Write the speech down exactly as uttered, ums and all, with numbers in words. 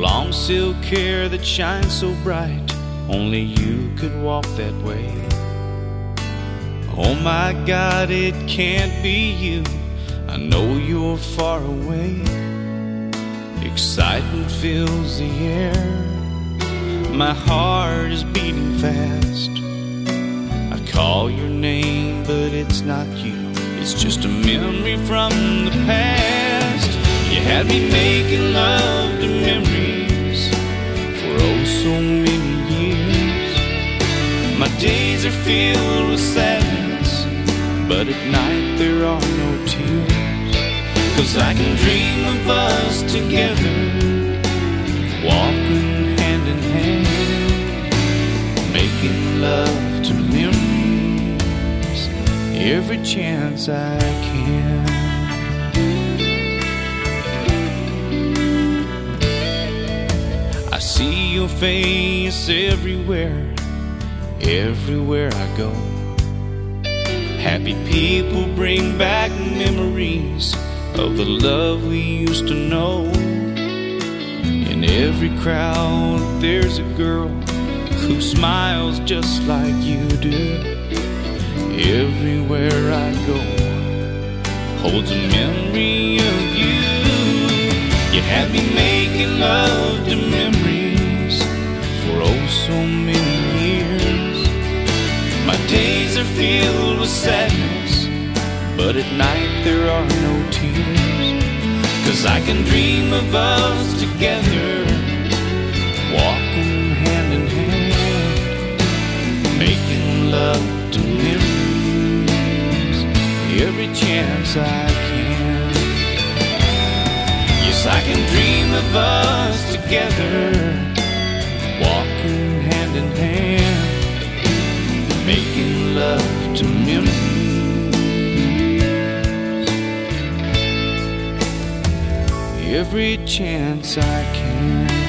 long silk hair that shines so bright, only you could walk that way. Oh my God, it can't be you, I know you're far away. Excitement fills the air, my heart is beating fast. I call your name, but it's not you, it's just a memory from the past. You had me making love to memories for oh so many years. My days are filled with sadness, but at night there are no tears. 'Cause I can dream of us together, walking hand in hand, making love to memories every chance I can. I see your face everywhere, everywhere I go. Happy people bring back memories of the love we used to know. In every crowd there's a girl who smiles just like you do. Everywhere I go holds a memory of you. You had me making love to memories for oh so many years. My days are filled with sadness, but at night there are no tears. 'Cause I can dream of us together, walking hand in hand, making love to memories every chance I can. Yes, I can dream of us together, walking hand in hand, making love to memories every chance I can.